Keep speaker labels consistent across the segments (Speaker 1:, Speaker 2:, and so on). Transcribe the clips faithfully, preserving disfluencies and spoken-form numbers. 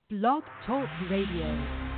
Speaker 1: Blog Talk Radio.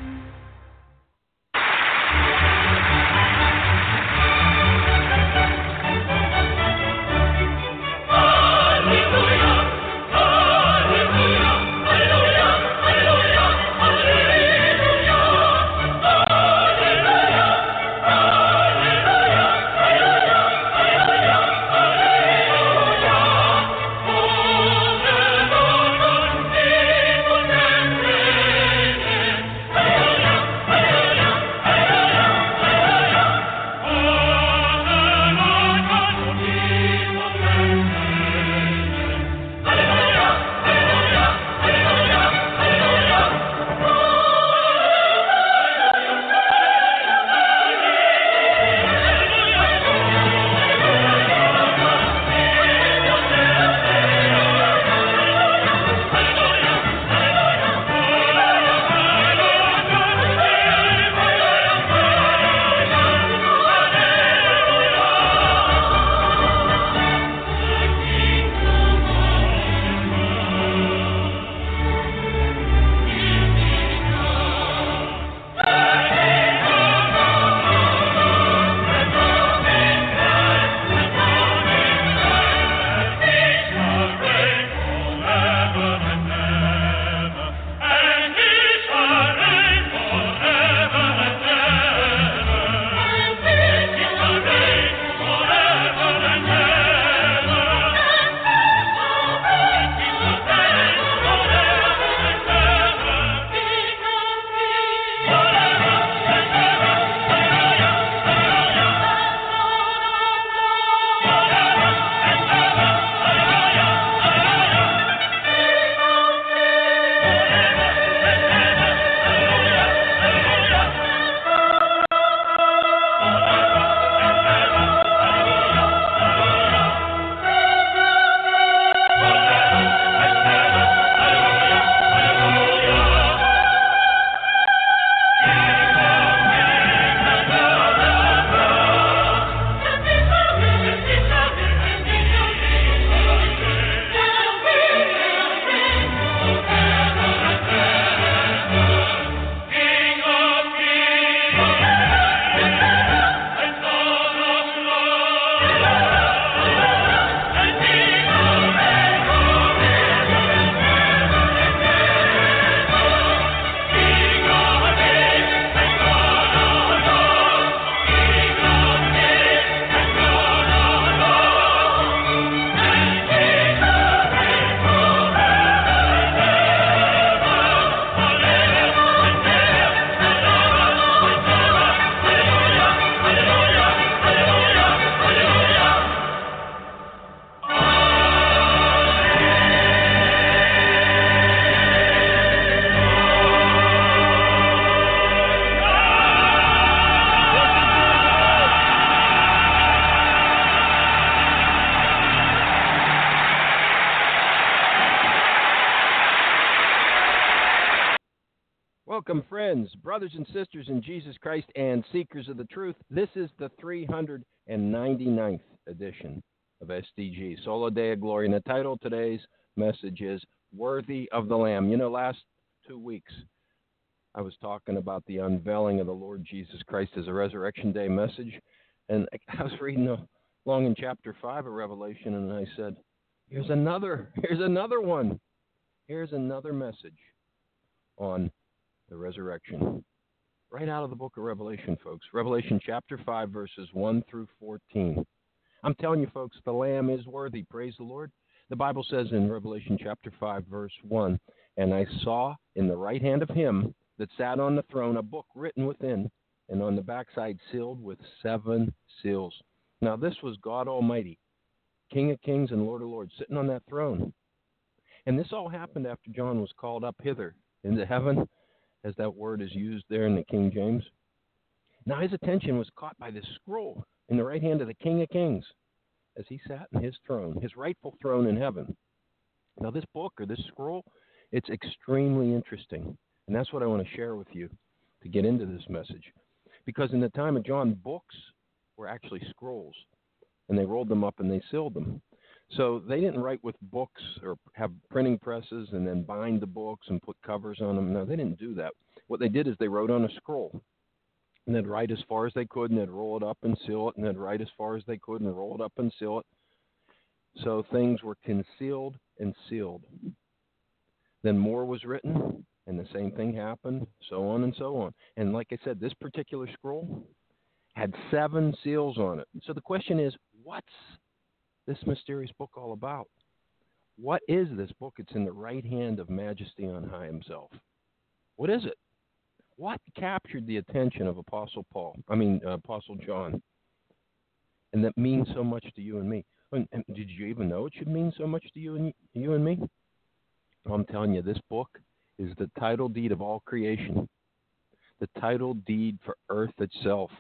Speaker 2: Welcome, friends, brothers and sisters in Jesus Christ, and seekers of the truth. This is the three hundred ninety-ninth edition of S D G, Sola Deo Gloria. And the title of today's message is Worthy of the Lamb. You know, last two weeks, I was talking about the unveiling of the Lord Jesus Christ as a Resurrection Day message. And I was reading along in chapter five of Revelation, and I said, here's another, here's another one. Here's another message on the resurrection. Right out of the book of Revelation, folks. Revelation chapter five, verses one through fourteen. I'm telling you, folks, the Lamb is worthy. Praise the Lord. The Bible says in Revelation chapter five, verse one, and I saw in the right hand of him that sat on the throne a book written within, and on the backside sealed with seven seals. Now this was God Almighty, King of kings and Lord of lords, sitting on that throne. And this all happened after John was called up hither into heaven, as that word is used there in the King James. Now his attention was caught by this scroll in the right hand of the King of Kings as he sat in his throne, his rightful throne in heaven. Now this book or this scroll, it's extremely interesting. And that's what I want to share with you to get into this message. Because in the time of John, books were actually scrolls. And they rolled them up and they sealed them. So they didn't write with books or have printing presses and then bind the books and put covers on them. No, they didn't do that. What they did is they wrote on a scroll, and they'd write as far as they could, and they'd roll it up and seal it, and they'd write as far as they could and roll it up and seal it. So things were concealed and sealed. Then more was written, and the same thing happened, so on and so on. And like I said, this particular scroll had seven seals on it. So the question is, what's this mysterious book all about? What is this book? It's in the right hand of Majesty on high himself. What is it? What captured the attention of Apostle Paul? I mean, uh, Apostle John, and that means so much to you and me. And, and did you even know it should mean so much to you and you and me? Well, I'm telling you, this book is the title deed of all creation, the title deed for earth itself.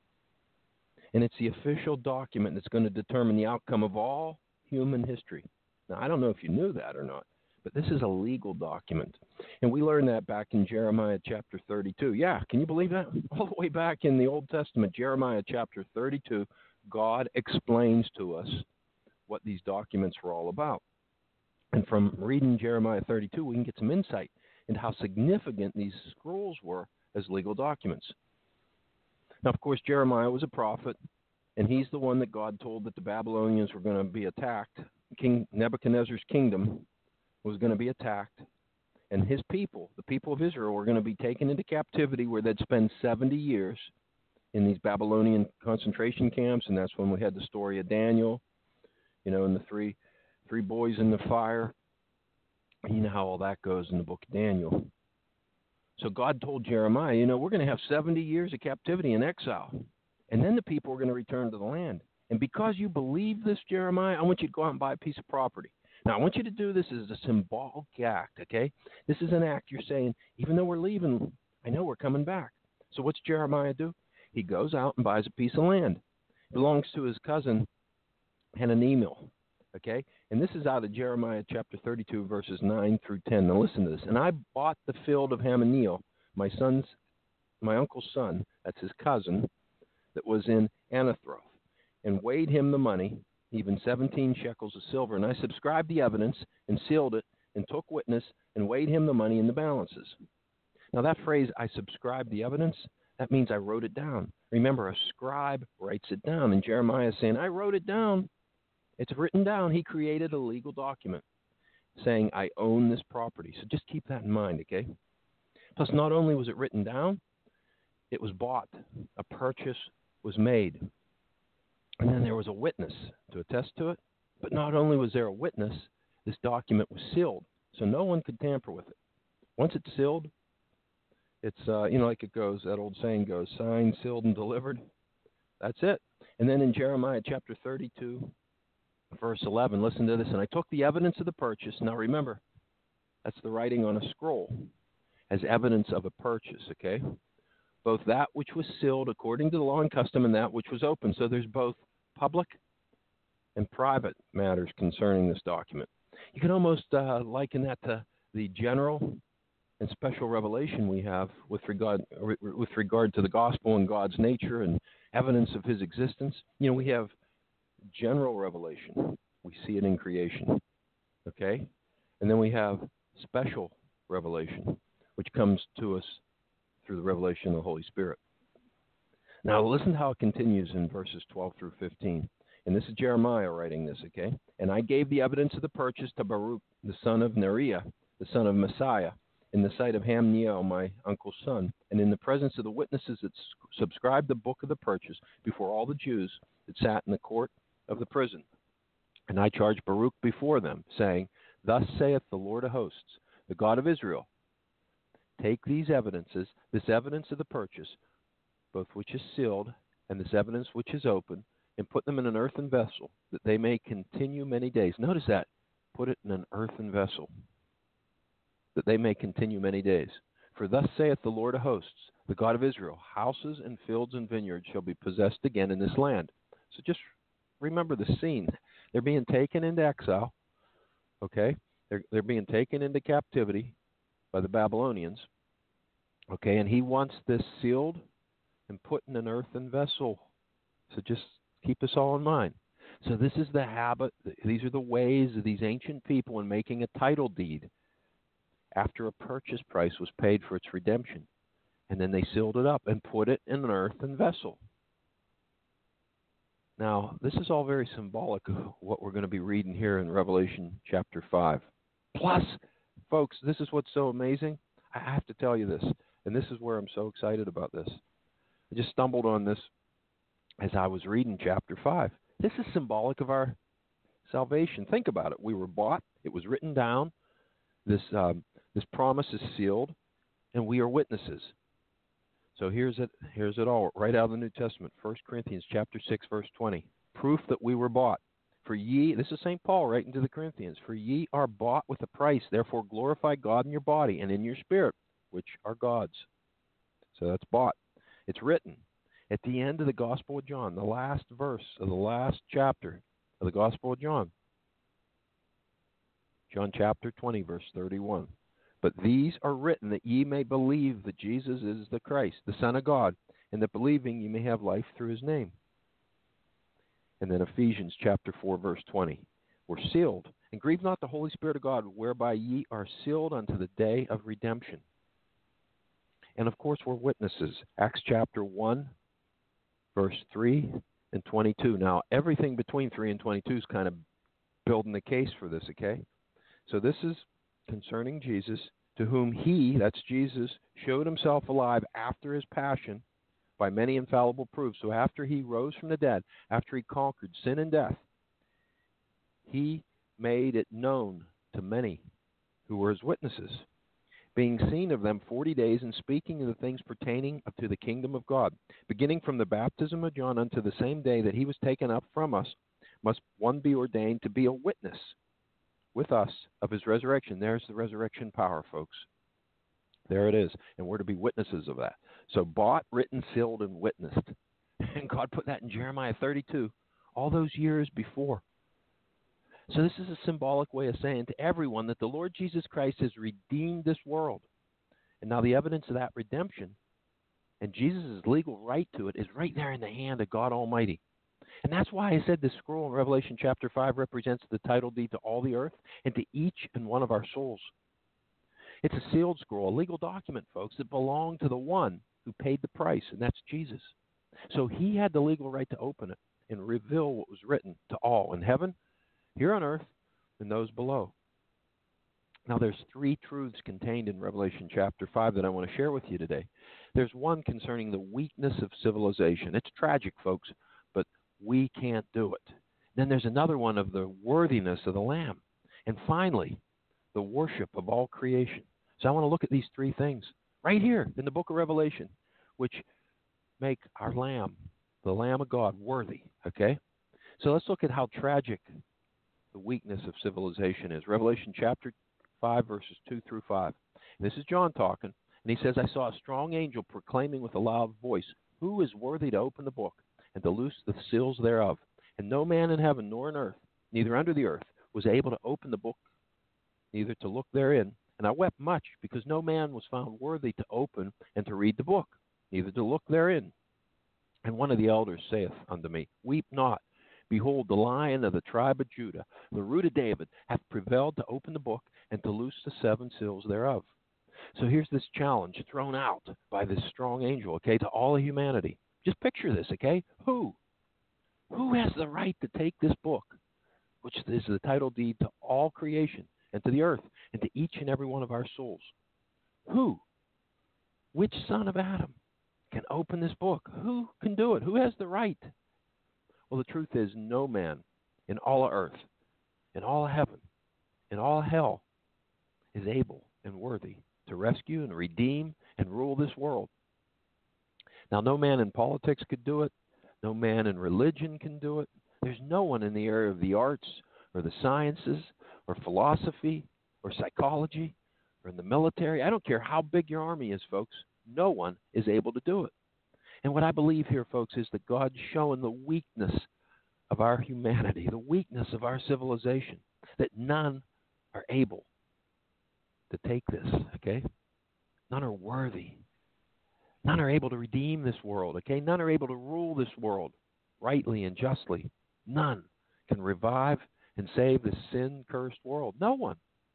Speaker 2: And it's the official document that's going to determine the outcome of all human history. Now, I don't know if you knew that or not, but this is a legal document. And we learned that back in Jeremiah chapter thirty-two. Yeah, can you believe that? All the way back in the Old Testament, Jeremiah chapter thirty-two, God explains to us what these documents were all about. And from reading Jeremiah thirty-two, we can get some insight into how significant these scrolls were as legal documents. Now, of course, Jeremiah was a prophet, and he's the one that God told that the Babylonians were going to be attacked. King Nebuchadnezzar's kingdom was going to be attacked, and his people, the people of Israel, were going to be taken into captivity where they'd spend seventy years in these Babylonian concentration camps, and that's when we had the story of Daniel, you know, and the three three boys in the fire. And you know how all that goes in the book of Daniel. So God told Jeremiah, you know, we're going to have seventy years of captivity and exile, and then the people are going to return to the land. And because you believe this, Jeremiah, I want you to go out and buy a piece of property. Now, I want you to do this as a symbolic act, okay? This is an act you're saying, even though we're leaving, I know we're coming back. So what's Jeremiah do? He goes out and buys a piece of land. It belongs to his cousin, Hananiel, okay? And this is out of Jeremiah chapter thirty-two, verses nine through ten. Now listen to this. And I bought the field of Hananiel, my son's, my uncle's son, that's his cousin, that was in Anathoth, and weighed him the money, even seventeen shekels of silver. And I subscribed the evidence and sealed it and took witness and weighed him the money in the balances. Now that phrase, I subscribed the evidence, that means I wrote it down. Remember, a scribe writes it down. And Jeremiah is saying, I wrote it down. It's written down. He created a legal document saying, I own this property. So just keep that in mind, okay? Plus, not only was it written down, it was bought. A purchase was made. And then there was a witness to attest to it. But not only was there a witness, this document was sealed, so no one could tamper with it. Once it's sealed, it's, uh, you know, like it goes, that old saying goes, signed, sealed, and delivered. That's it. And then in Jeremiah chapter thirty-two, verse eleven, listen to this. And I took the evidence of the purchase. Now remember, that's the writing on a scroll as evidence of a purchase, okay? Both that which was sealed according to the law and custom and that which was open. So there's both public and private matters concerning this document. You can almost uh, liken that to the general and special revelation we have with regard with regard to the gospel and God's nature and evidence of his existence. You know, we have general revelation. We see it in creation, okay? And then we have special revelation, which comes to us through the revelation of the Holy Spirit. Now, listen to how it continues in verses twelve through fifteen. And this is Jeremiah writing this, okay? And I gave the evidence of the purchase to Baruch, the son of Neriah, the son of Messiah, in the sight of Hananiel, my uncle's son, and in the presence of the witnesses that subscribed the book of the purchase before all the Jews that sat in the court of the prison. And I charged Baruch before them, saying, Thus saith the Lord of hosts, the God of Israel, take these evidences, this evidence of the purchase, both which is sealed, and this evidence which is open, and put them in an earthen vessel, that they may continue many days. Notice that. Put it in an earthen vessel, that they may continue many days. For thus saith the Lord of hosts, the God of Israel, houses and fields and vineyards shall be possessed again in this land. So just remember the scene. They're being taken into exile, okay? They're, they're being taken into captivity by the Babylonians, okay? And he wants this sealed and put in an earthen vessel. So just keep this all in mind. So this is the habit, these are the ways of these ancient people in making a title deed after a purchase price was paid for its redemption. And then they sealed it up and put it in an earthen vessel. Now, this is all very symbolic of what we're going to be reading here in Revelation chapter five. Plus, folks, this is what's so amazing. I have to tell you this, and this is where I'm so excited about this. I just stumbled on this as I was reading chapter five. This is symbolic of our salvation. Think about it. We were bought. It was written down. This um, this promise is sealed, and we are witnesses. So here's it. Here's it all right out of the New Testament. First Corinthians chapter six, verse twenty. Proof that we were bought. For ye, this is Saint Paul writing to the Corinthians. For ye are bought with a price. Therefore glorify God in your body and in your spirit, which are God's. So that's bought. It's written at the end of the Gospel of John, the last verse of the last chapter of the Gospel of John. John chapter twenty, verse thirty-one. But these are written that ye may believe that Jesus is the Christ, the Son of God, and that believing ye may have life through his name. And then Ephesians chapter four, verse twenty. We're sealed. And grieve not the Holy Spirit of God, whereby ye are sealed unto the day of redemption. And of course, we're witnesses. Acts chapter one, verse three and twenty-two. Now, everything between three and twenty-two is kind of building the case for this, okay? So this is concerning Jesus, to whom he, that's Jesus, showed himself alive after his passion by many infallible proofs. So after he rose from the dead, after he conquered sin and death, he made it known to many who were his witnesses, being seen of them forty days and speaking of the things pertaining to the kingdom of God, beginning from the baptism of John unto the same day that he was taken up from us, must one be ordained to be a witness with us of his resurrection. There's the resurrection power, folks. There it is. And we're to be witnesses of that. So bought, written, sealed, and witnessed. And God put that in Jeremiah thirty-two, all those years before. So this is a symbolic way of saying to everyone that the Lord Jesus Christ has redeemed this world. And now the evidence of that redemption and Jesus' legal right to it is right there in the hand of God Almighty. And that's why I said this scroll in Revelation chapter five represents the title deed to all the earth and to each and one of our souls. It's a sealed scroll, a legal document, folks, that belonged to the one who paid the price, and that's Jesus. So he had the legal right to open it and reveal what was written to all in heaven, here on earth, and those below. Now, there's three truths contained in Revelation chapter five that I want to share with you today. There's one concerning the weakness of civilization. It's tragic, folks, but we can't do it. Then there's another one of the worthiness of the Lamb. And finally, the worship of all creation. So I want to look at these three things right here in the book of Revelation, which make our Lamb, the Lamb of God, worthy. Okay? So let's look at how tragic the weakness of civilization is. Revelation chapter five, verses two through five. This is John talking, and he says, I saw a strong angel proclaiming with a loud voice, who is worthy to open the book and to loose the seals thereof? And no man in heaven nor in earth, neither under the earth, was able to open the book, neither to look therein. And I wept much, because no man was found worthy to open and to read the book, neither to look therein. And one of the elders saith unto me, weep not. Behold, the Lion of the tribe of Judah, the root of David, hath prevailed to open the book and to loose the seven seals thereof. So here's this challenge thrown out by this strong angel, okay, to all of humanity. Just picture this, okay? Who? Who has the right to take this book, which is the title deed to all creation and to the earth and to each and every one of our souls? Who? Which son of Adam can open this book? Who can do it? Who has the right? Well, the truth is no man in all of earth, in all of heaven, in all hell is able and worthy to rescue and redeem and rule this world. Now, no man in politics could do it. No man in religion can do it. There's no one in the area of the arts or the sciences or philosophy or psychology or in the military. I don't care how big your army is, folks. No one is able to do it. And what I believe here, folks, is that God's showing the weakness of our humanity, the weakness of our civilization, that none are able to take this, okay? None are worthy. None are able to redeem this world, okay? None are able to rule this world rightly and justly. None.
Speaker 3: can revive and save this sin-cursed world? No one.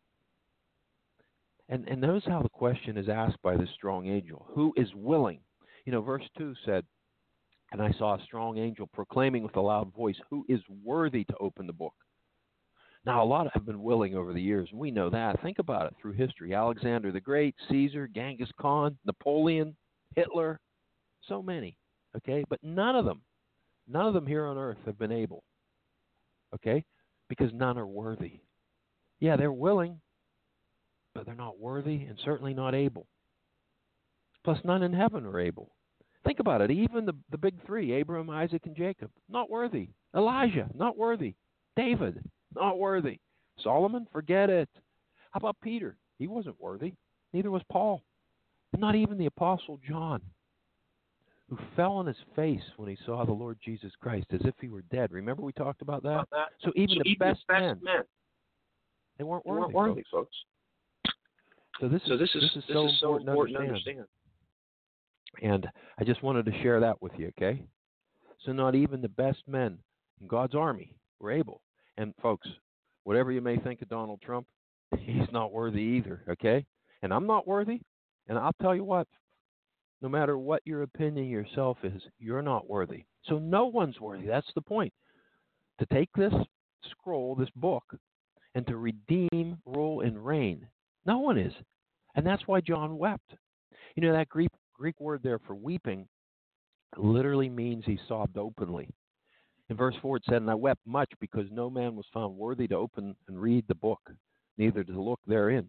Speaker 3: And, and notice how the question is asked by this strong angel. Who is willing? You know, verse two said, and I saw a strong angel proclaiming with a loud voice, who is worthy to open the book? Now, a lot have been willing over the years, and we know that. Think about it through history. Alexander the Great, Caesar, Genghis Khan, Napoleon, Hitler, so many, okay? But none of them, none of them here on earth have been able, okay? Because none are worthy. Yeah, they're willing, but they're not worthy and certainly not able. Plus, none in heaven are able. Think about it. Even the, the big three, Abraham, Isaac, and Jacob, not worthy. Elijah, not worthy. David, not worthy. Solomon, forget it. How about Peter? He wasn't worthy. Neither was Paul. Not even the Apostle John, who fell on his face when he saw the Lord Jesus Christ as if he were dead. Remember we talked about that? About that. So even, so the, even best the best men, men, they weren't worthy,
Speaker 2: they weren't worthy folks.
Speaker 3: folks. So this is,
Speaker 2: so this is,
Speaker 3: this is
Speaker 2: this
Speaker 3: so,
Speaker 2: is so
Speaker 3: important,
Speaker 2: important
Speaker 3: to
Speaker 2: to
Speaker 3: understand.
Speaker 2: understand.
Speaker 3: And I just wanted to share that with you, okay? So not even the best men in God's army were able. And folks, whatever you may think of Donald Trump, he's not worthy either, okay? And I'm not worthy. And I'll tell you what, no matter what your opinion yourself is, you're not worthy. So no one's worthy. That's the point. To take this scroll, this book, and to redeem, rule, and reign, no one is. And that's why John wept. You know, that Greek Greek word there for weeping literally means he sobbed openly. In verse four it said, and I wept much because no man was found worthy to open and read the book, neither to look therein.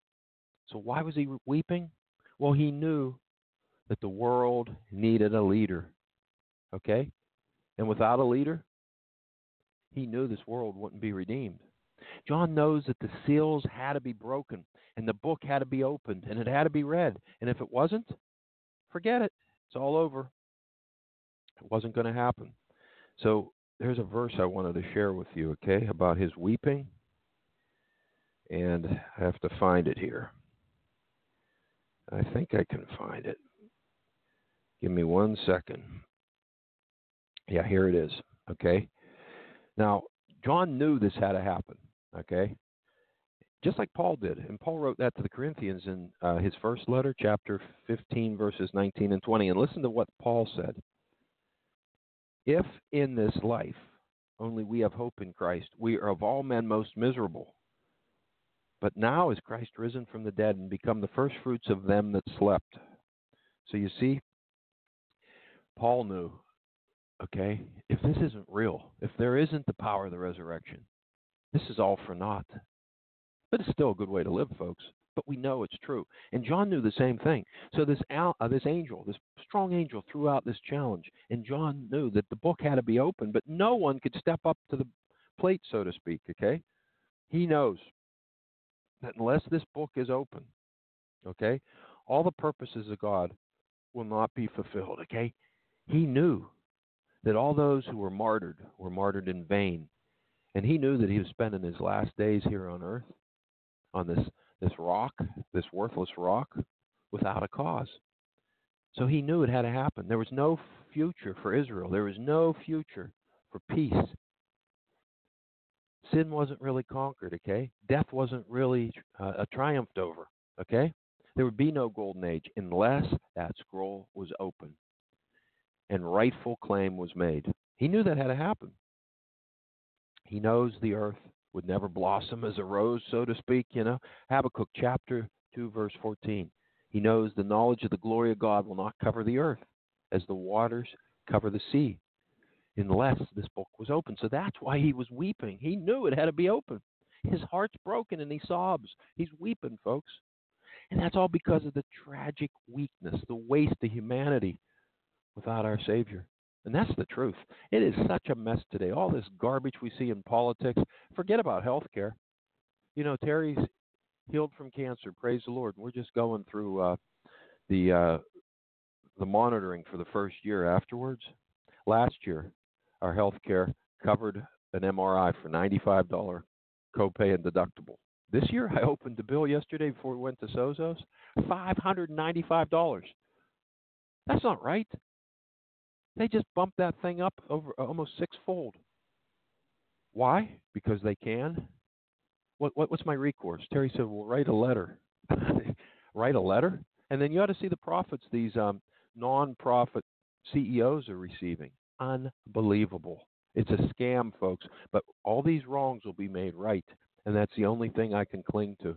Speaker 3: So why was he weeping? Well, he knew that the world needed a leader, okay? And without a leader, he knew this world wouldn't be redeemed. John knows that the seals had to be broken, and the book had to be opened, and it had to be read. And if it wasn't, forget it. It's all over. It wasn't going to happen. So there's a verse I wanted to share with you, okay, about his weeping. And I have to find it here. I think I can find it. Give me one second. Yeah, here it is, okay? Now, John knew this had to happen, okay? Just like Paul did. And Paul wrote that to the Corinthians in uh, his first letter, chapter fifteen, verses nineteen and twenty. And listen to what Paul said. If in this life only we have hope in Christ, we are of all men most miserable. But now is Christ risen from the dead and become the first fruits of them that slept. So you see, Paul knew, okay, if this isn't real, if there isn't the power of the resurrection, this is all for naught. But it's still a good way to live, folks. But we know it's true. And John knew the same thing. So this uh, this angel, this strong angel, threw out this challenge. And John knew that the book had to be open, but no one could step up to the plate, so to speak, okay? He knows that unless this book is open, okay, all the purposes of God will not be fulfilled, okay? He knew that all those who were martyred were martyred in vain. And he knew that he was spending his last days here on earth, on this, this rock, this worthless rock, without a cause. So he knew it had to happen. There was no future for Israel. There was no future for peace. Sin wasn't really conquered, okay? Death wasn't really uh, triumphed over, okay? There would be no golden age unless that scroll was open and rightful claim was made. He knew that had to happen. He knows the earth would never blossom as a rose, so to speak, you know. Habakkuk chapter two, verse fourteen. He knows the knowledge of the glory of God will not cover the earth as the waters cover the sea unless this book was open. So that's why he was weeping. He knew it had to be open. His heart's broken and he sobs. He's weeping, folks. And that's all because of the tragic weakness, the waste of humanity without our Savior. And that's the truth. It is such a mess today. All this garbage we see in politics. Forget about health care. You know, Terry's healed from cancer. Praise the Lord. We're just going through uh, the uh, the monitoring for the first year afterwards. Last year, our health care covered an M R I for ninety-five dollars copay and deductible. This year, I opened the bill yesterday before we went to Sozo's, five hundred ninety-five dollars. That's not right. They just bumped that thing up over almost sixfold. Why? Because they can. What, what what's my recourse? Terry said, well, write a letter. Write a letter? And then you ought to see the profits these um, non-profit C E Os are receiving. Unbelievable. It's a scam, folks. But all these wrongs will be made right. And that's the only thing I can cling to.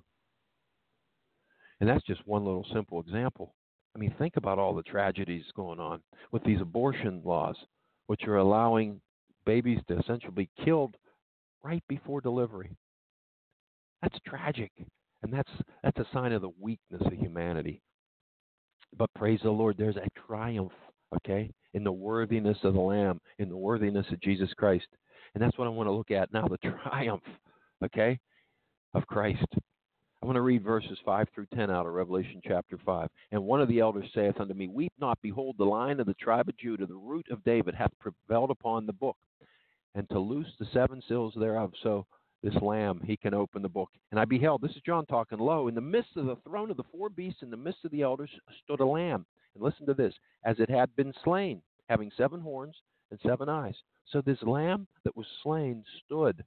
Speaker 3: And that's just one little simple example. I mean, think about all the tragedies going on with these abortion laws, which are allowing babies to essentially be killed right before delivery. That's tragic. And that's that's a sign of the weakness of humanity. But praise the Lord, there's a triumph, okay, in the worthiness of the Lamb, in the worthiness of Jesus Christ. And that's what I want to look at now, the triumph, okay, of Christ. I want to read verses five through ten out of Revelation chapter five. And one of the elders saith unto me, Weep not, behold, the Lion of the tribe of Judah, the root of David, hath prevailed upon the book, and to loose the seven seals thereof. So this Lamb, he can open the book. And I beheld, this is John talking, lo, in the midst of the throne of the four beasts, in the midst of the elders, stood a Lamb. And listen to this, as it had been slain, having seven horns and seven eyes. So this Lamb that was slain stood.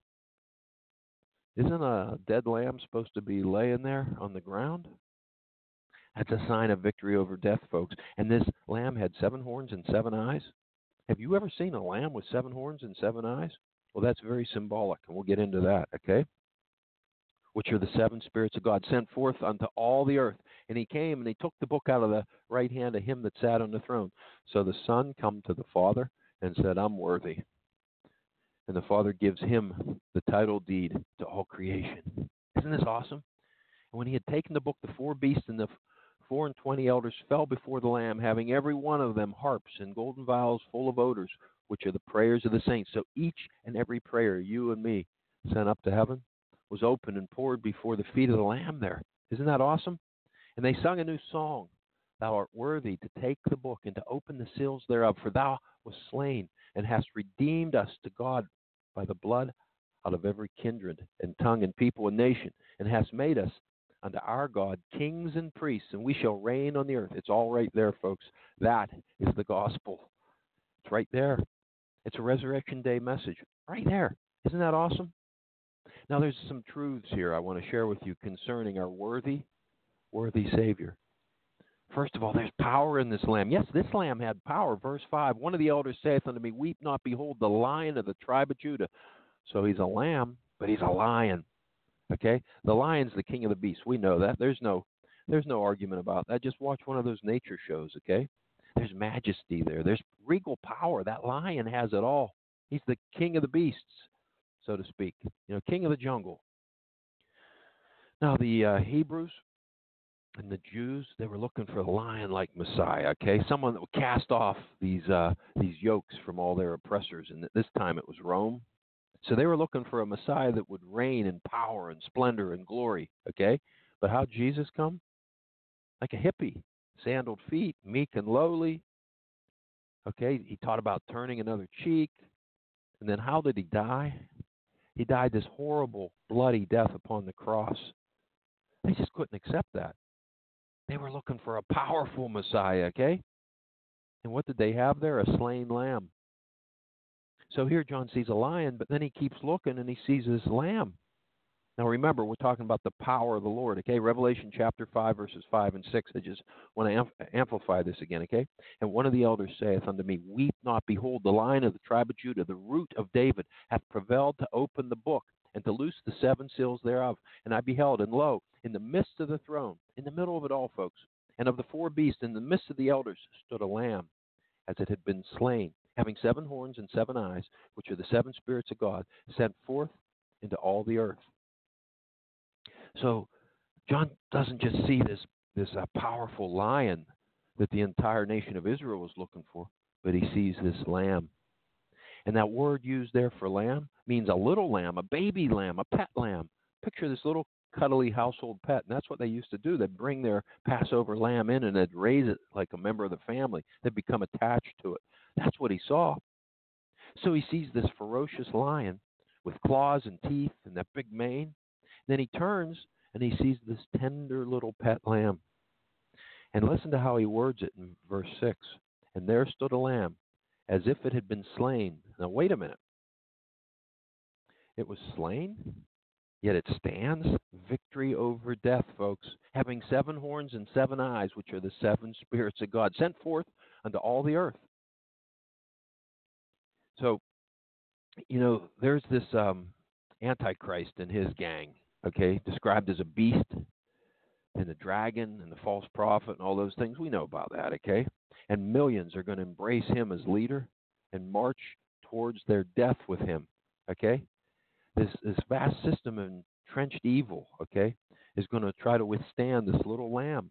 Speaker 3: Isn't a dead lamb supposed to be laying there on the ground? That's a sign of victory over death, folks. And this lamb had seven horns and seven eyes. Have you ever seen a lamb with seven horns and seven eyes? Well, that's very symbolic, and we'll get into that, okay? Which are the seven spirits of God sent forth unto all the earth. And he came, and he took the book out of the right hand of him that sat on the throne. So the Son come to the Father and said, I'm worthy. And the Father gives him the title deed to all creation. Isn't this awesome? And when he had taken the book, the four beasts and the four and twenty elders fell before the Lamb, having every one of them harps and golden vials full of odors, which are the prayers of the saints. So each and every prayer you and me sent up to heaven was opened and poured before the feet of the Lamb there. Isn't that awesome? And they sung a new song. Thou art worthy to take the book and to open the seals thereof, for thou wast slain and hast redeemed us to God by the blood out of every kindred and tongue and people and nation, and hast made us unto our God kings and priests, and we shall reign on the earth. It's all right there, folks. That is the gospel. It's right there. It's a Resurrection Day message. Right there. Isn't that awesome? Now, there's some truths here I want to share with you concerning our worthy, worthy Savior. First of all, there's power in this Lamb. Yes, this Lamb had power. Verse five, one of the elders saith unto me, Weep not, behold, the Lion of the tribe of Judah. So he's a lamb, but he's a lion. Okay? The lion's the king of the beasts. We know that. There's no there's no argument about that. Just watch one of those nature shows, okay? There's majesty there. There's regal power. That lion has it all. He's the king of the beasts, so to speak. You know, king of the jungle. Now, the uh, Hebrews and the Jews, they were looking for a lion-like Messiah, okay? Someone that would cast off these uh, these yokes from all their oppressors. And this time it was Rome. So they were looking for a Messiah that would reign in power and splendor and glory, okay? But how'd Jesus come? Like a hippie, sandaled feet, meek and lowly. Okay, he taught about turning another cheek. And then how did he die? He died this horrible, bloody death upon the cross. They just couldn't accept that. They were looking for a powerful Messiah, okay? And what did they have there? A slain lamb. So here John sees a lion, but then he keeps looking and he sees this lamb. Now remember, we're talking about the power of the Lord, okay? Revelation chapter five, verses five and six. I just want to amph- amplify this again, okay? And one of the elders saith unto me, Weep not, behold, the Lion of the tribe of Judah, the root of David, hath prevailed to open the book and to loose the seven seals thereof. And I beheld, and lo, in the midst of the throne, in the middle of it all, folks, and of the four beasts, in the midst of the elders, stood a lamb, as it had been slain, having seven horns and seven eyes, which are the seven spirits of God, sent forth into all the earth. So John doesn't just see this, this uh, powerful lion that the entire nation of Israel was looking for, but he sees this lamb. And that word used there for lamb means a little lamb, a baby lamb, a pet lamb. Picture this little cuddly household pet, and that's what they used to do. They'd bring their Passover lamb in, and they'd raise it like a member of the family. They'd become attached to it. That's what he saw. So he sees this ferocious lion with claws and teeth and that big mane. Then he turns, and he sees this tender little pet lamb. And listen to how he words it in verse six. And there stood a lamb, as if it had been slain. Now, wait a minute. It was slain, yet it stands. Victory over death, folks. Having seven horns and seven eyes, which are the seven spirits of God, sent forth unto all the earth. So, you know, there's this um, Antichrist and his gang, okay, described as a beast and a dragon and the false prophet and all those things. We know about that, okay? And millions are going to embrace him as leader and march towards their death with him, okay? This this vast system of entrenched evil, okay, is going to try to withstand this little lamb.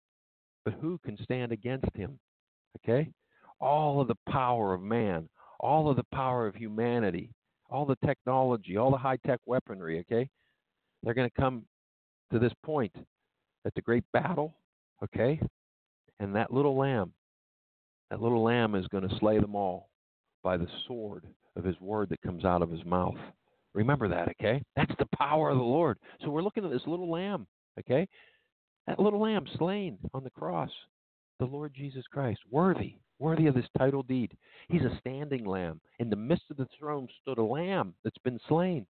Speaker 3: But who can stand against him, okay? All of the power of man, all of the power of humanity, all the technology, all the high-tech weaponry, okay? They're going to come to this point at the great battle, okay? And that little lamb, that little lamb is going to slay them all by the sword of his word that comes out of his mouth. Remember that, okay? That's the power of the Lord. So we're looking at this little lamb, okay? That little lamb slain on the cross, the Lord Jesus Christ, worthy, worthy of this title deed. He's a standing lamb. In the midst of the throne stood a lamb that's been slain.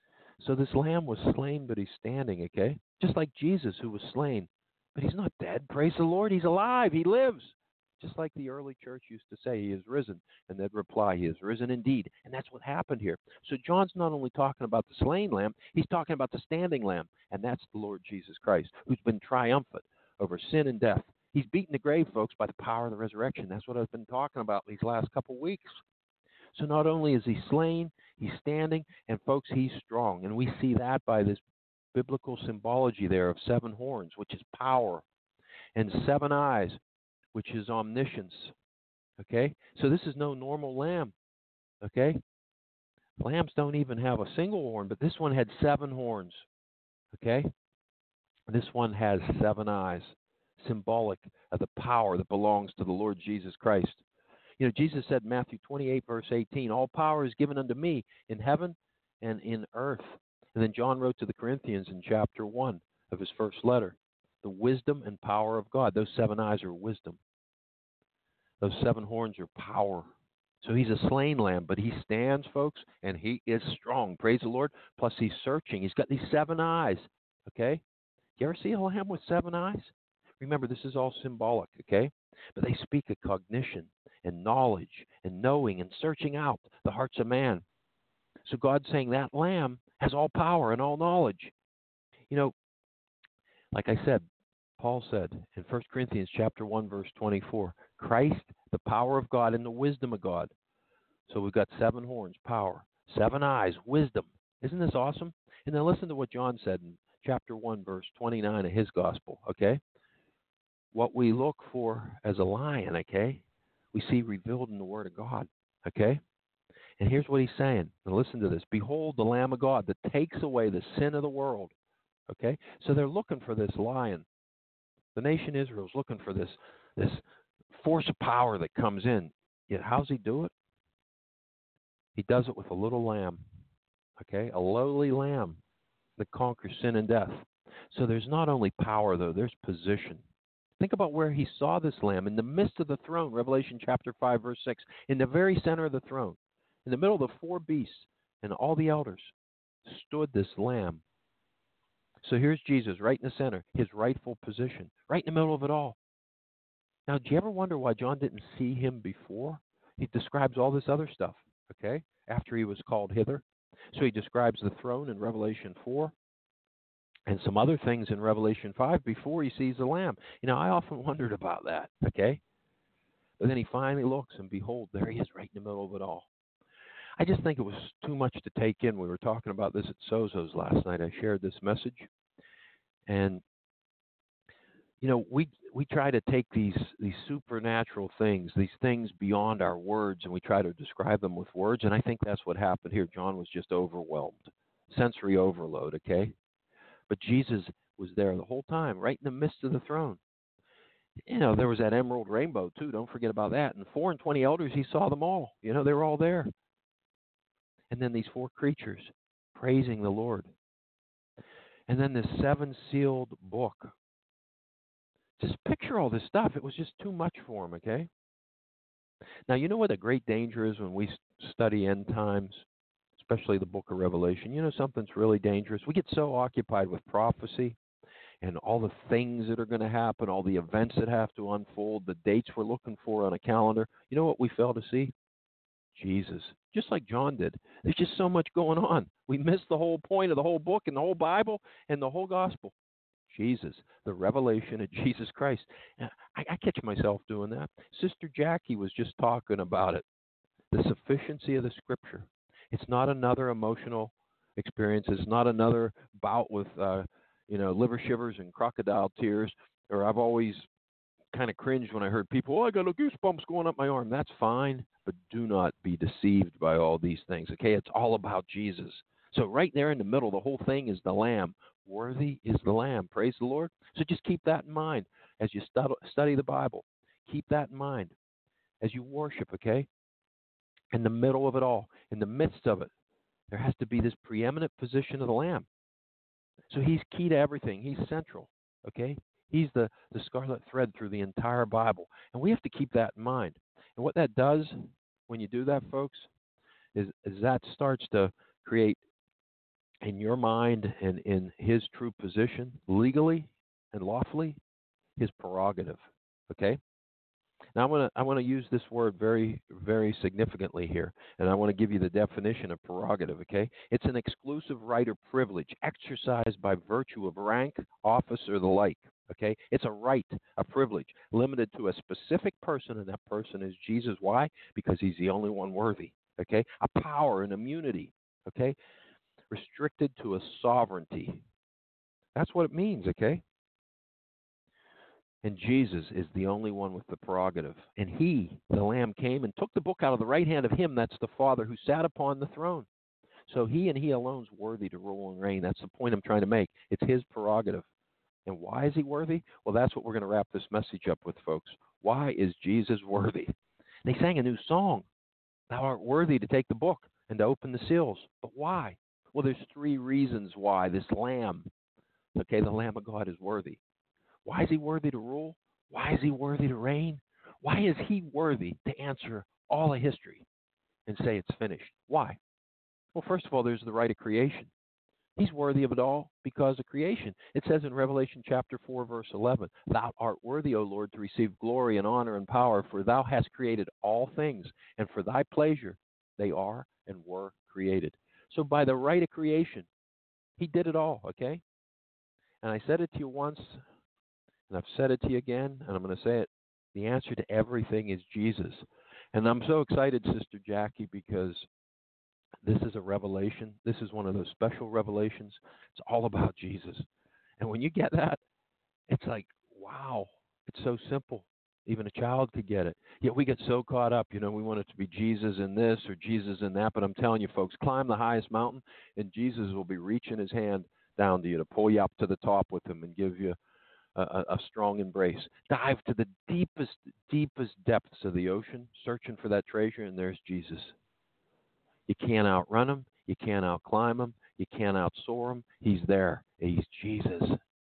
Speaker 3: So this lamb was slain, but he's standing, okay? Just like Jesus, who was slain. But he's not dead. Praise the Lord. He's alive. He lives. Just like the early church used to say, he is risen. And they'd reply, he is risen indeed. And that's what happened here. So John's not only talking about the slain lamb, he's talking about the standing lamb. And that's the Lord Jesus Christ, who's been triumphant over sin and death. He's beaten the grave, folks, by the power of the resurrection. That's what I've been talking about these last couple of weeks. So not only is he slain, he's standing, and folks, he's strong. And we see that by this biblical symbology there of seven horns, which is power, and seven eyes, which is omniscience. Okay? So this is no normal lamb. Okay? Lambs don't even have a single horn, but this one had seven horns. Okay? This one has seven eyes, symbolic of the power that belongs to the Lord Jesus Christ. You know, Jesus said in Matthew twenty-eight, verse eighteen, all power is given unto me in heaven and in earth. And then John wrote to the Corinthians in chapter one of his first letter, the wisdom and power of God. Those seven eyes are wisdom. Those seven horns are power. So he's a slain lamb, but he stands, folks, and he is strong. Praise the Lord. Plus he's searching. He's got these seven eyes, okay? You ever see a lamb with seven eyes? Remember, this is all symbolic, okay? But they speak of cognition and knowledge and knowing and searching out the hearts of man. So God's saying that lamb has all power and all knowledge. You know, like I said, Paul said in First Corinthians chapter one, verse twenty-four, Christ, the power of God and the wisdom of God. So we've got seven horns, power, seven eyes, wisdom. Isn't this awesome? And then listen to what John said in chapter one, verse twenty-nine of his gospel, okay? What we look for as a lion, okay, we see revealed in the Word of God, okay? And here's what he's saying. Now listen to this. Behold the Lamb of God that takes away the sin of the world, okay? So they're looking for this lion. The nation Israel's looking for this, this force of power that comes in. Yet how's he do it? He does it with a little lamb, okay? A lowly lamb that conquers sin and death. So there's not only power, though, there's position. Think about where he saw this lamb, in the midst of the throne, Revelation chapter five, verse six, in the very center of the throne, in the middle of the four beasts and all the elders, stood this lamb. So here's Jesus right in the center, his rightful position, right in the middle of it all. Now, do you ever wonder why John didn't see him before? He describes all this other stuff, okay, after he was called hither. So he describes the throne in Revelation four. And some other things in Revelation five before he sees the lamb. You know, I often wondered about that, okay? But then he finally looks, and behold, there he is right in the middle of it all. I just think it was too much to take in. We were talking about this at Sozo's last night. I shared this message. And, you know, we we try to take these, these supernatural things, these things beyond our words, and we try to describe them with words. And I think that's what happened here. John was just overwhelmed. Sensory overload, okay? But Jesus was there the whole time, right in the midst of the throne. You know, there was that emerald rainbow, too. Don't forget about that. And four and twenty elders, he saw them all. You know, they were all there. And then these four creatures praising the Lord. And then this seven-sealed book. Just picture all this stuff. It was just too much for him, okay? Now, you know what the great danger is when we study end times, especially the book of Revelation. You know, something's really dangerous. We get so occupied with prophecy and all the things that are going to happen, all the events that have to unfold, the dates we're looking for on a calendar. You know what we fail to see? Jesus. Just like John did. There's just so much going on. We miss the whole point of the whole book and the whole Bible and the whole gospel. Jesus, the revelation of Jesus Christ. I, I catch myself doing that. Sister Jackie was just talking about it. The sufficiency of the Scripture. It's not another emotional experience. It's not another bout with, uh, you know, liver shivers and crocodile tears. Or I've always kind of cringed when I heard people, oh, I got a goosebumps going up my arm. That's fine, but do not be deceived by all these things. Okay, it's all about Jesus. So right there in the middle, the whole thing is the Lamb. Worthy is the Lamb. Praise the Lord. So just keep that in mind as you stud- study the Bible. Keep that in mind as you worship, okay? In the middle of it all, in the midst of it, there has to be this preeminent position of the Lamb. So he's key to everything. He's central, okay? He's the, the scarlet thread through the entire Bible. And we have to keep that in mind. And what that does when you do that, folks, is, is that starts to create in your mind and in his true position, legally and lawfully, his prerogative, okay? Now, I want to I want to use this word very, very significantly here, and I want to give you the definition of prerogative, okay? It's an exclusive right or privilege exercised by virtue of rank, office, or the like, okay? It's a right, a privilege, limited to a specific person, and that person is Jesus. Why? Because he's the only one worthy, okay? A power and immunity, okay? Restricted to a sovereignty. That's what it means, okay? And Jesus is the only one with the prerogative. And he, the Lamb, came and took the book out of the right hand of him, that's the Father, who sat upon the throne. So he and he alone is worthy to rule and reign. That's the point I'm trying to make. It's his prerogative. And why is he worthy? Well, that's what we're going to wrap this message up with, folks. Why is Jesus worthy? They sang a new song. Thou art worthy to take the book and to open the seals. But why? Well, there's three reasons why this Lamb, okay, the Lamb of God is worthy. Why is he worthy to rule? Why is he worthy to reign? Why is he worthy to answer all of history and say it's finished? Why? Well, first of all, there's the right of creation. He's worthy of it all because of creation. It says in Revelation chapter four, verse eleven, Thou art worthy, O Lord, to receive glory and honor and power, for thou hast created all things, and for thy pleasure they are and were created. So by the right of creation, he did it all, okay? And I said it to you once, and I've said it to you again, and I'm going to say it. The answer to everything is Jesus. And I'm so excited, Sister Jackie, because this is a revelation. This is one of those special revelations. It's all about Jesus. And when you get that, it's like, wow, it's so simple. Even a child could get it. Yet we get so caught up, you know, we want it to be Jesus in this or Jesus in that. But I'm telling you, folks, climb the highest mountain, and Jesus will be reaching his hand down to you to pull you up to the top with him and give you a, a, a strong embrace. Dive to the deepest, deepest depths of the ocean, searching for that treasure, and there's Jesus. You can't outrun him. You can't outclimb him. You can't outsoar him. He's there. He's Jesus.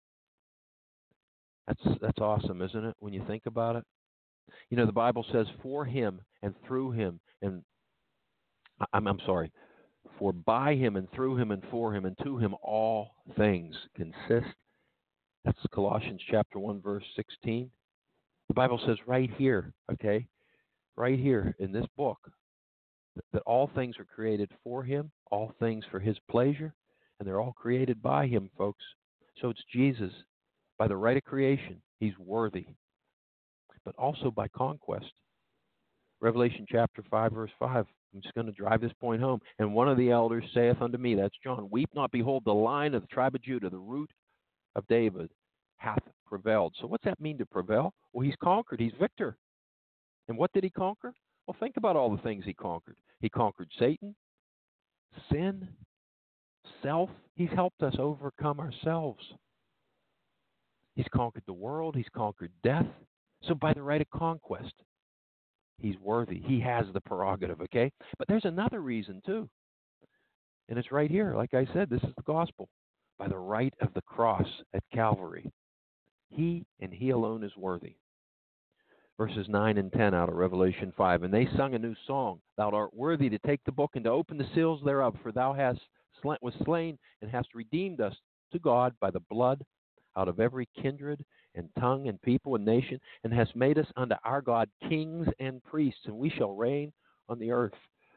Speaker 3: That's that's awesome, isn't it, when you think about it? You know, the Bible says for him and through him, and I'm, I'm sorry, for by him and through him and for him and to him all things consist. That's Colossians chapter one, verse sixteen. The Bible says right here, okay, right here in this book, that all things are created for him, all things for his pleasure, and they're all created by him, folks. So it's Jesus. By the right of creation, he's worthy, but also by conquest. Revelation chapter five, verse five. I'm just going to drive this point home. And one of the elders saith unto me, that's John, weep not, behold, the Lion of the tribe of Judah, the root of David, hath prevailed. So what's that mean to prevail? Well, he's conquered. He's victor. And what did he conquer? Well, think about all the things he conquered. He conquered Satan, sin, self. He's helped us overcome ourselves. He's conquered the world. He's conquered death. So by the right of conquest, he's worthy. He has the prerogative, okay? But there's another reason, too. And it's right here. Like I said, this is the gospel. By the right of the cross at Calvary, he and he alone is worthy. verses nine and ten out of Revelation five. And they sung a new song. Thou art worthy to take the book and to open the seals thereof, for thou hast sla- was slain and hast redeemed us to God by the blood out of every kindred and tongue and people and nation, and hast made us unto our God kings and priests, and we shall reign on the earth.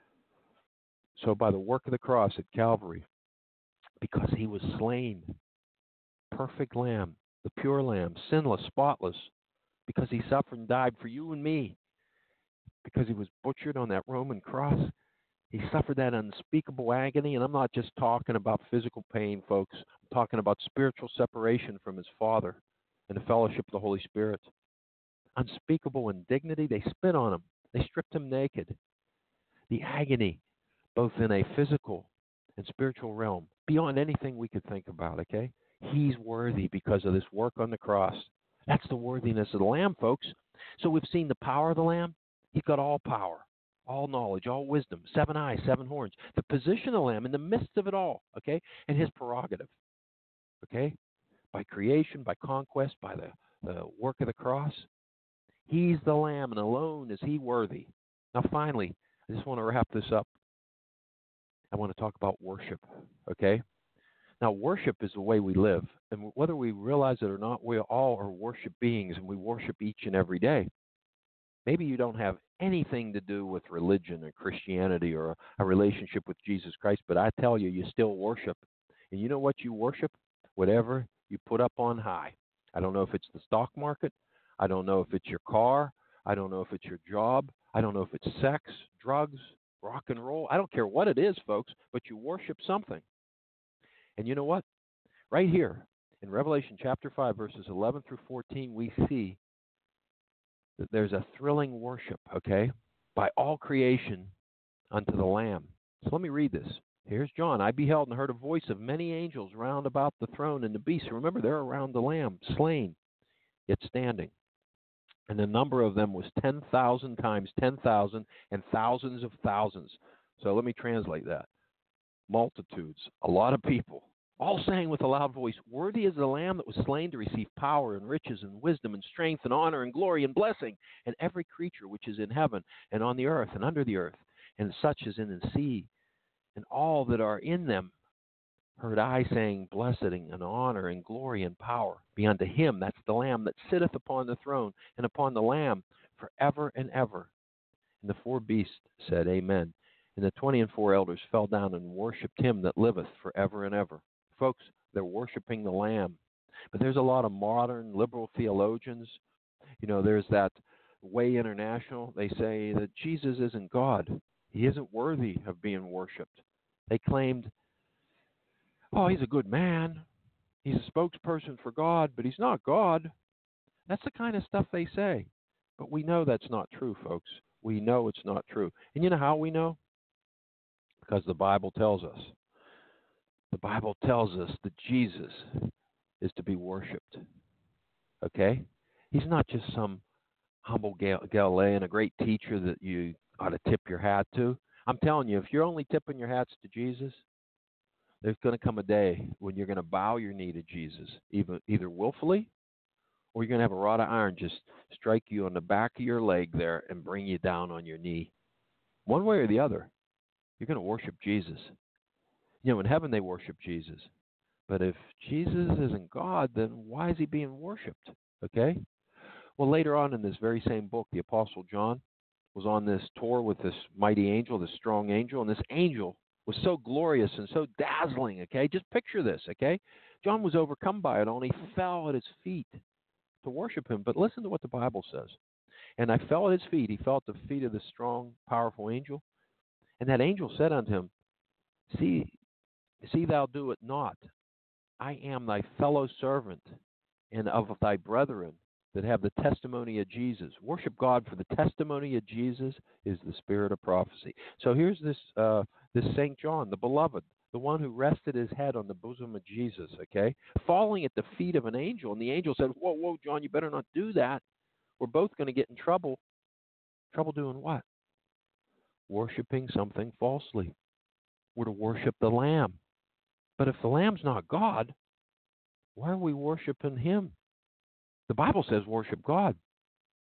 Speaker 3: So by the work of the cross at Calvary, because he was slain, perfect lamb, the pure lamb, sinless, spotless, because he suffered and died for you and me, because he was butchered on that Roman cross, he suffered that unspeakable agony. And I'm not just talking about physical pain, folks. I'm talking about spiritual separation from his Father and the fellowship of the Holy Spirit. Unspeakable indignity. They spit on him. They stripped him naked. The agony, both in a physical and spiritual realm, beyond anything we could think about, okay? He's worthy because of this work on the cross. That's the worthiness of the Lamb, folks. So we've seen the power of the Lamb. He's got all power, all knowledge, all wisdom, seven eyes, seven horns. The position of the Lamb in the midst of it all, okay? And his prerogative, okay? By creation, by conquest, by the, the work of the cross. He's the Lamb, and alone is he worthy. Now, finally, I just want to wrap this up. I want to talk about worship, okay? Now, worship is the way we live. And whether we realize it or not, we all are worship beings, and we worship each and every day. Maybe you don't have anything to do with religion or Christianity or a, a relationship with Jesus Christ, but I tell you, you still worship. And you know what you worship? Whatever you put up on high. I don't know if it's the stock market. I don't know if it's your car. I don't know if it's your job. I don't know if it's sex, drugs, rock and roll. I don't care what it is, folks, but you worship something. And you know what? Right here in Revelation chapter five, verses eleven through fourteen, we see that there's a thrilling worship, okay, by all creation unto the Lamb. So let me read this. Here's John. I beheld and heard a voice of many angels round about the throne and the beast. Remember, they're around the Lamb, slain, yet standing. And the number of them was ten thousand times ten thousand and thousands of thousands. So let me translate that. Multitudes, a lot of people, all saying with a loud voice, worthy is the Lamb that was slain to receive power and riches and wisdom and strength and honor and glory and blessing, and every creature which is in heaven and on the earth and under the earth, and such as in the sea, and all that are in them, heard I saying, blessing and honor and glory and power be unto him, that's the Lamb, that sitteth upon the throne and upon the Lamb forever and ever. And the four beasts said, Amen. And the twenty and four elders fell down and worshipped him that liveth forever and ever. Folks, they're worshiping the Lamb. But there's a lot of modern liberal theologians. You know, there's that Way International. They say that Jesus isn't God. He isn't worthy of being worshipped. They claimed, oh, he's a good man. He's a spokesperson for God, but he's not God. That's the kind of stuff they say. But we know that's not true, folks. We know it's not true. And you know how we know? Because the Bible tells us. The Bible tells us that Jesus is to be worshipped. Okay? He's not just some humble Gal- Galilean, a great teacher that you ought to tip your hat to. I'm telling you, if you're only tipping your hats to Jesus, there's going to come a day when you're going to bow your knee to Jesus, either, either willfully, or you're going to have a rod of iron just strike you on the back of your leg there and bring you down on your knee. One way or the other, you're going to worship Jesus. You know, in heaven they worship Jesus. But if Jesus isn't God, then why is he being worshipped? Okay? Well, later on in this very same book, the Apostle John was on this tour with this mighty angel, this strong angel, and this angel was so glorious and so dazzling, okay? Just picture this, okay? John was overcome by it, only fell at his feet to worship him. But listen to what the Bible says. And I fell at his feet. He fell at the feet of the strong, powerful angel. And that angel said unto him, See, see thou do it not. I am thy fellow servant and of thy brethren that have the testimony of Jesus. Worship God, for the testimony of Jesus is the spirit of prophecy. So here's this uh, this Saint John, the beloved, the one who rested his head on the bosom of Jesus, okay, falling at the feet of an angel. And the angel said, whoa, whoa, John, you better not do that. We're both going to get in trouble. Trouble doing what? Worshipping something falsely. We're to worship the Lamb. But if the Lamb's not God, why are we worshiping him? The Bible says worship God.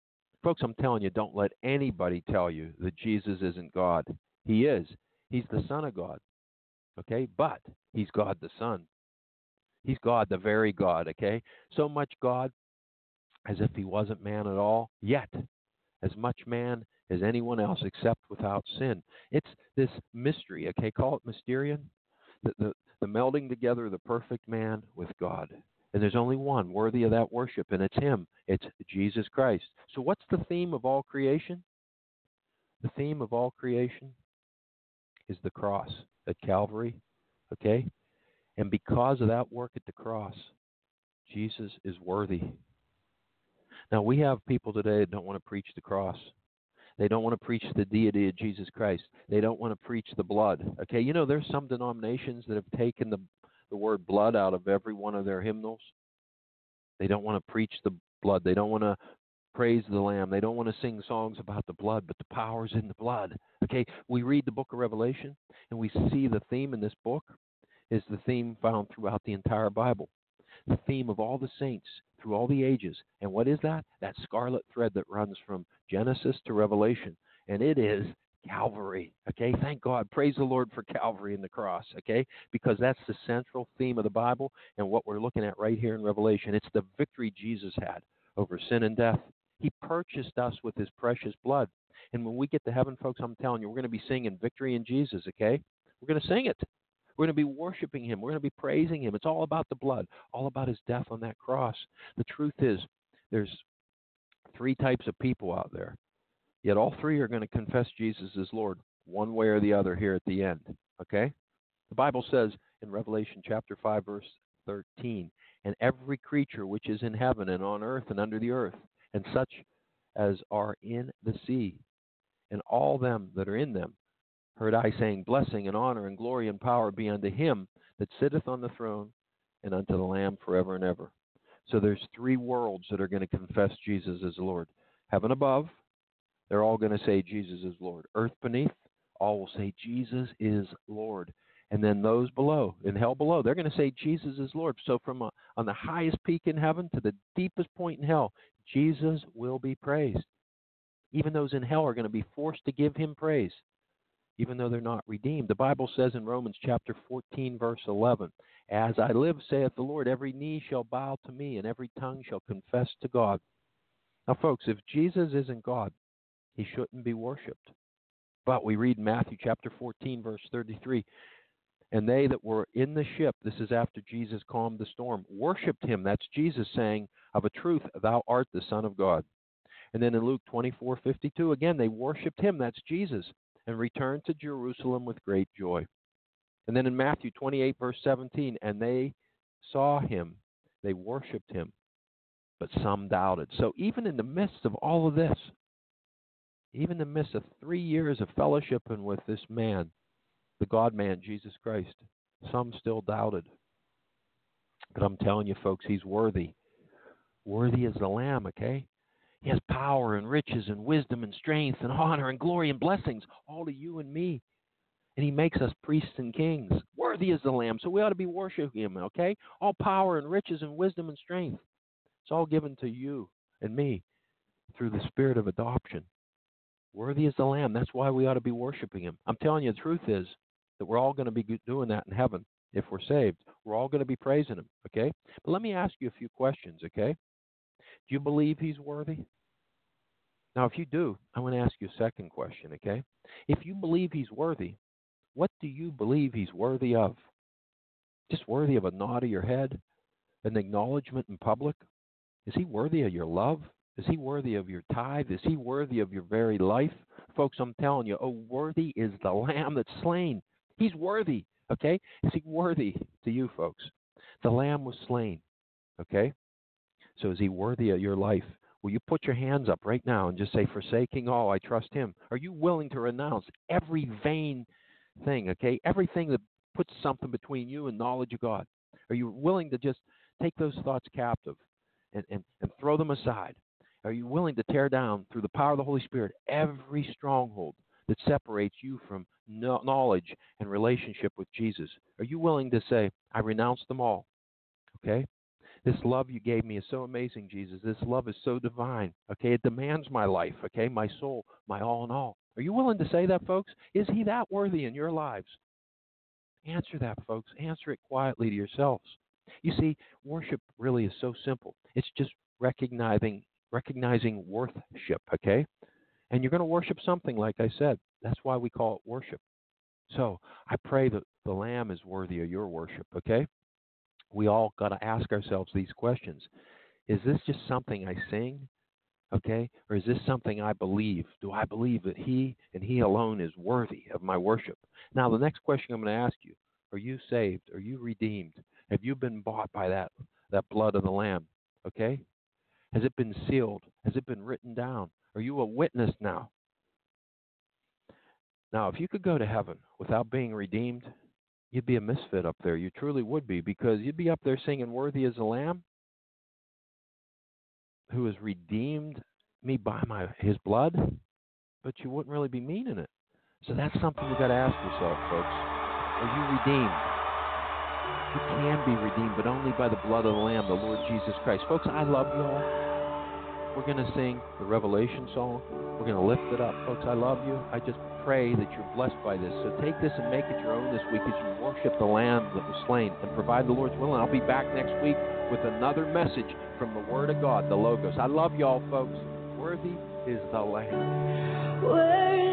Speaker 3: Folks, I'm telling you, don't let anybody tell you that Jesus isn't God. He is. He's the Son of God, okay? But he's God the Son. He's God, the very God, okay? So much God as if he wasn't man at all, yet as much man as anyone else except without sin. It's this mystery, okay? Call it Mysterion, the, the, the melding together of the perfect man with God. And there's only one worthy of that worship, and it's him. It's Jesus Christ. So what's the theme of all creation? The theme of all creation is the cross at Calvary, okay? And because of that work at the cross, Jesus is worthy. Now, we have people today that don't want to preach the cross. They don't want to preach the deity of Jesus Christ. They don't want to preach the blood. Okay, you know, there's some denominations that have taken the, the word blood out of every one of their hymnals. They don't want to preach the blood. They don't want to praise the Lamb. They don't want to sing songs about the blood, but the power's in the blood. Okay, we read the book of Revelation, and we see the theme in this book is the theme found throughout the entire Bible. The theme of all the saints through all the ages. And what is that? That scarlet thread that runs from Genesis to Revelation. And it is Calvary. Okay, thank God. Praise the Lord for Calvary and the cross. Okay, because that's the central theme of the Bible and what we're looking at right here in Revelation. It's the victory Jesus had over sin and death. He purchased us with his precious blood. And when we get to heaven, folks, I'm telling you, we're going to be singing victory in Jesus, okay? We're going to sing it. We're going to be worshiping him. We're going to be praising him. It's all about the blood, all about his death on that cross. The truth is, there's three types of people out there, yet all three are going to confess Jesus as Lord, one way or the other here at the end, okay? The Bible says in Revelation chapter five, verse thirteen, and every creature which is in heaven and on earth and under the earth, and such as are in the sea, and all them that are in them, heard I saying, blessing and honor and glory and power be unto him that sitteth on the throne and unto the Lamb forever and ever. So there's three worlds that are going to confess Jesus as Lord. Heaven above, they're all going to say Jesus is Lord. Earth beneath, all will say Jesus is Lord. And then those below, in hell below, they're going to say Jesus is Lord. So from a, on the highest peak in heaven to the deepest point in hell, Jesus will be praised. Even those in hell are going to be forced to give him praise, even though they're not redeemed. The Bible says in Romans chapter fourteen, verse eleven, as I live, saith the Lord, every knee shall bow to me, and every tongue shall confess to God. Now, folks, if Jesus isn't God, he shouldn't be worshipped. But we read in Matthew chapter fourteen, verse thirty-three, and they that were in the ship, this is after Jesus calmed the storm, worshipped him. That's Jesus saying, of a truth, thou art the Son of God. And then in Luke twenty-four fifty-two, again, they worshipped him. That's Jesus. And returned to Jerusalem with great joy. And then in Matthew twenty-eight, verse seventeen, and they saw him, they worshipped him, but some doubted. So even in the midst of all of this, even in the midst of three years of fellowshipping with this man, the God-man, Jesus Christ, some still doubted. But I'm telling you, folks, he's worthy. Worthy as the Lamb, okay? He has power and riches and wisdom and strength and honor and glory and blessings, all to you and me. And he makes us priests and kings. Worthy is the Lamb, so we ought to be worshiping him, okay? All power and riches and wisdom and strength. It's all given to you and me through the spirit of adoption. Worthy is the Lamb. That's why we ought to be worshiping him. I'm telling you, the truth is that we're all going to be doing that in heaven if we're saved. We're all going to be praising him, okay? But let me ask you a few questions, okay? Do you believe he's worthy? Now, if you do, I want to ask you a second question, okay? If you believe he's worthy, what do you believe he's worthy of? Just worthy of a nod of your head? An acknowledgement in public? Is he worthy of your love? Is he worthy of your tithe? Is he worthy of your very life? Folks, I'm telling you, oh, worthy is the Lamb that's slain. He's worthy, okay? Is he worthy to you, folks? The Lamb was slain, okay? So is he worthy of your life? Will you put your hands up right now and just say, forsaking all, I trust him? Are you willing to renounce every vain thing, okay? Everything that puts something between you and knowledge of God. Are you willing to just take those thoughts captive and, and, and throw them aside? Are you willing to tear down, through the power of the Holy Spirit, every stronghold that separates you from knowledge and relationship with Jesus? Are you willing to say, I renounce them all, okay? This love you gave me is so amazing, Jesus. This love is so divine. Okay, it demands my life. Okay, my soul, my all in all. Are you willing to say that, folks? Is he that worthy in your lives? Answer that, folks. Answer it quietly to yourselves. You see, worship really is so simple. It's just recognizing recognizing worthship, okay? And you're going to worship something, like I said. That's why we call it worship. So I pray that the Lamb is worthy of your worship, okay? We all got to ask ourselves these questions. Is this just something I sing, okay? Or is this something I believe? Do I believe that he and he alone is worthy of my worship? Now, the next question I'm going to ask you, are you saved? Are you redeemed? Have you been bought by that, that blood of the Lamb, okay? Has it been sealed? Has it been written down? Are you a witness now? Now, if you could go to heaven without being redeemed, you'd be a misfit up there. You truly would be, because you'd be up there singing, worthy is the Lamb who has redeemed me by my his blood, but you wouldn't really be meaning it. So that's something you've got to ask yourself, folks. Are you redeemed? You can be redeemed, but only by the blood of the Lamb, the Lord Jesus Christ. Folks, I love you all. We're going to sing the Revelation song. We're going to lift it up. Folks, I love you. I just pray that you're blessed by this. So take this and make it your own this week as you worship the Lamb that was slain and provide the Lord's will. And I'll be back next week with another message from the Word of God, the Logos. I love you all, folks. Worthy is the Lamb. Worthy.